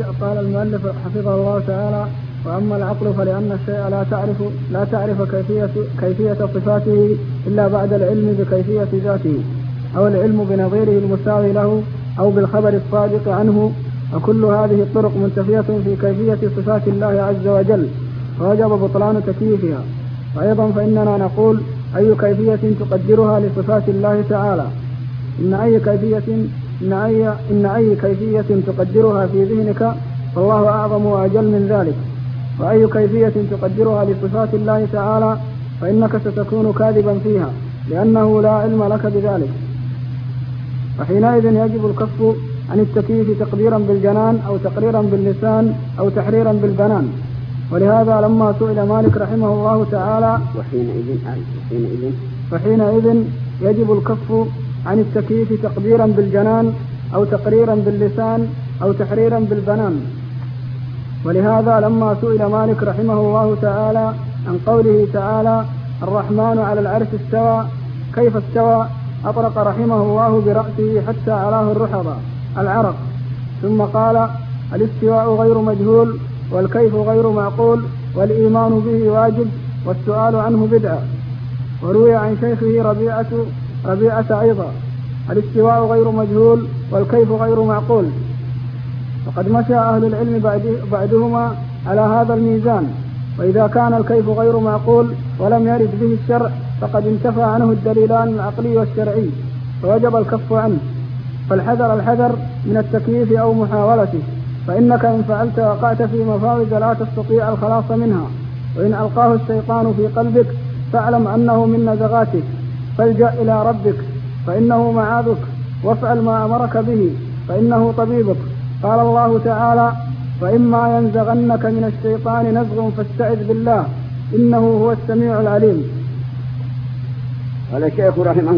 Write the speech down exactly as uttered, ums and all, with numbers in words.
قال المؤلف حفظه الله تعالى: وأما العقل فلأن الشيء لا تعرف لا تعرف كيفية كيفية صفاته إلا بعد العلم بكيفية ذاته، أو العلم بنظيره المساوي له، أو بالخبر الصادق عنه، وكل هذه الطرق منتفية في كيفية صفات الله عز وجل، ووجب بطلان تكييفها. وأيضا فإننا نقول: أي كيفية تقدرها لصفات الله تعالى؟ إن أي كيفية إن أي إن أي كيفية تقدرها في ذهنك فالله أعظم وأجل من ذلك، وأي كيفية تقدرها لصفات الله تعالى فإنك ستكون كاذبا فيها، لأنه لا علم لك بذلك. وحينئذ يجب الكف عن التكييف تقديرا بالجنان أو تقريرا باللسان أو تحريرا بالبنان. ولهذا لما سئل مالك رحمه الله تعالى وحينئذ حينئذ فحينئذ يجب الكف عن التكييف تقديرا بالجنان أو تقريرا باللسان أو تحريرا بالبنان. ولهذا لما سئل مالك رحمه الله تعالى عن قوله تعالى: الرحمن على العرش استوى، كيف استوى؟ أطرق رحمه الله برأسه حتى علاه الرحضة العرق، ثم قال: الاستواء غير مجهول، والكيف غير معقول، والإيمان به واجب، والسؤال عنه بدعة. وروي عن شيخه ربيعة ربيعة أيضا: الاستواء غير مجهول، والكيف غير معقول. وقد مشى أهل العلم بعدهما على هذا الميزان. وإذا كان الكيف غير معقول ولم يرد به الشرع فقد انتفى عنه الدليلان العقلي والشرعي، فوجب الكف عنه. فالحذر الحذر من التكييف أو محاولته، فإنك إن فعلت وقعت في مفاوز لا تستطيع الخلاص منها. وإن ألقاه الشيطان في قلبك فاعلم أنه من نزغاتك، فالجأ إلى ربك فإنه معاذك، وافعل ما أمرك به فإنه طبيبك. قال الله تعالى: فإما ينزغنك من الشيطان نزغ فاستعذ بالله إنه هو السميع العليم. قال الشيخ رحمه